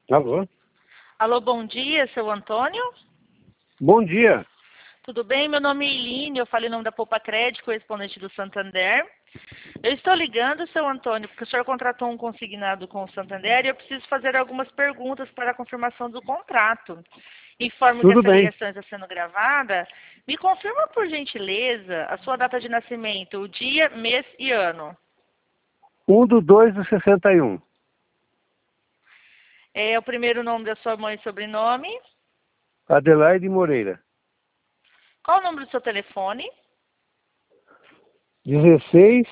Alô? Alô, bom dia, seu Antônio? Bom dia. Tudo bem? Meu nome é Eline, eu falei em nome da Poupa Crédito, correspondente do Santander. Eu estou ligando, seu Antônio, porque o senhor contratou um consignado com o Santander e eu preciso fazer algumas perguntas para a confirmação do contrato. Informo que Tudo essa bem. ligação está sendo gravada. Me confirma, por gentileza, a sua data de nascimento, o dia, mês e ano. 1/2/61. É o primeiro nome da sua mãe e sobrenome. Adelaide Moreira. Qual o número do seu telefone? 16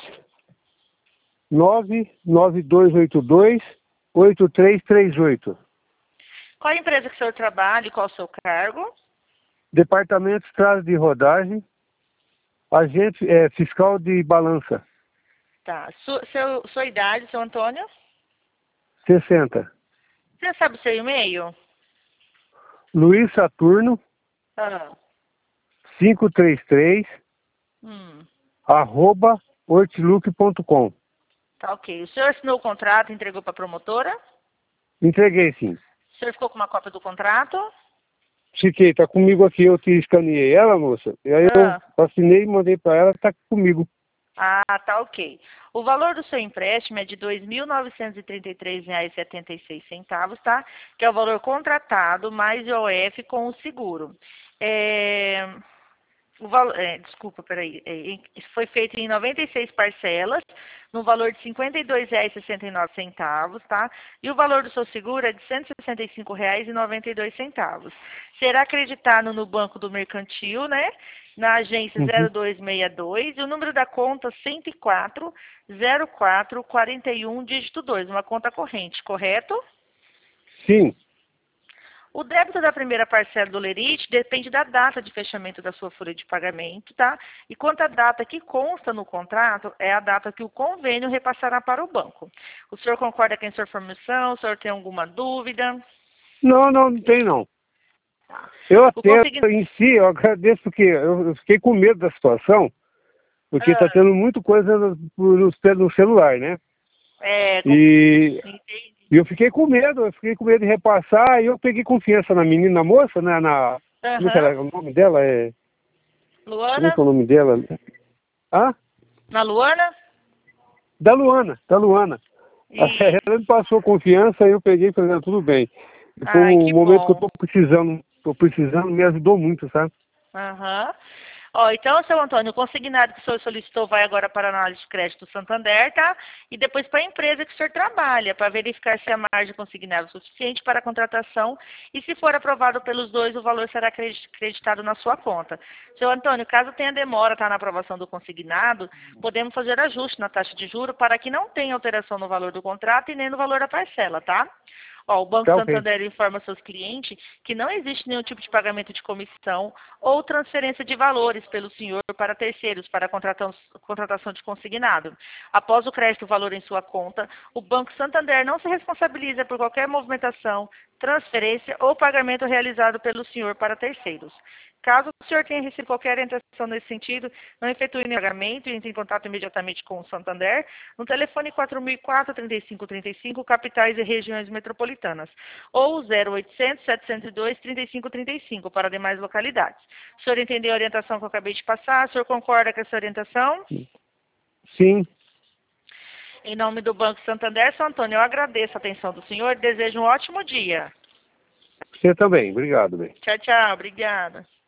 99282 8338. Qual a empresa que o senhor trabalha e qual o seu cargo? Departamento Estrada de Rodagem, agente fiscal de balança. Tá. Sua idade, seu Antônio? 60. Você sabe o seu e-mail? Luiz Saturno Ah. 533 Hum. @outlook.com. Tá ok. O senhor assinou o contrato e entregou para a promotora? Entreguei sim. O senhor ficou com uma cópia do contrato? Fiquei, tá comigo aqui, eu te escaneei ela, moça. E aí eu Ah. assinei e mandei para ela, tá comigo. Ah, tá ok. O valor do seu empréstimo é de R$ 2.933,76, tá? Que é o valor contratado mais IOF com o seguro. Desculpa, peraí. Isso foi feito em 96 parcelas, no valor de R$ 52,69, tá? E o valor do seu seguro é de R$ 165,92. Será acreditado no Banco do Mercantil, né? Na agência Uhum. 0262, e o número da conta 1040441, dígito 2, uma conta corrente, correto? Sim. O débito da primeira parcela do lerite depende da data de fechamento da sua folha de pagamento, tá? E quanto à data que consta no contrato, é a data que o convênio repassará para o banco. O senhor concorda com essa informação? O senhor tem alguma dúvida? Não tem não. Tá. Eu O até, consign... em si, eu agradeço porque eu fiquei com medo da situação, porque tá Ah, tendo muita coisa no celular, né? é, com- E entendi. eu fiquei com medo de repassar, e eu peguei confiança na menina, na moça, né? Como é que Aham. era? O nome dela como é Luana? que é o nome dela? Ah? Na Luana? Da Luana. Isso. Ela me passou confiança e eu peguei e falei, não, tudo bem. E foi Ai, um que momento que eu bom. tô precisando, me ajudou muito, sabe? Aham. Ó, então, seu Antônio, o consignado que o senhor solicitou vai agora para a análise de crédito do Santander, tá? E depois para a empresa que o senhor trabalha, para verificar se a margem consignada é suficiente para a contratação e se for aprovado pelos dois, o valor será creditado na sua conta. Seu Antônio, caso tenha demora, tá, na aprovação do consignado, podemos fazer ajuste na taxa de juro para que não tenha alteração no valor do contrato e nem no valor da parcela, tá? Ó, o Banco Tá ok. Santander informa seus clientes que não existe nenhum tipo de pagamento de comissão ou transferência de valores pelo senhor para terceiros para a contratação de consignado. Após o crédito do valor em sua conta, o Banco Santander não se responsabiliza por qualquer movimentação, transferência ou pagamento realizado pelo senhor para terceiros. Caso o senhor tenha recebido qualquer orientação nesse sentido, não efetue nenhum pagamento e entre em contato imediatamente com o Santander no telefone 4004-3535, capitais e regiões metropolitanas, ou 0800 702 3535 para demais localidades. O senhor entendeu a orientação que eu acabei de passar? O senhor concorda com essa orientação? Sim, Em nome do Banco Santander, São Antônio, eu agradeço a atenção do senhor e desejo um ótimo dia. você também. Obrigado, bem. Tchau, tchau. Obrigada.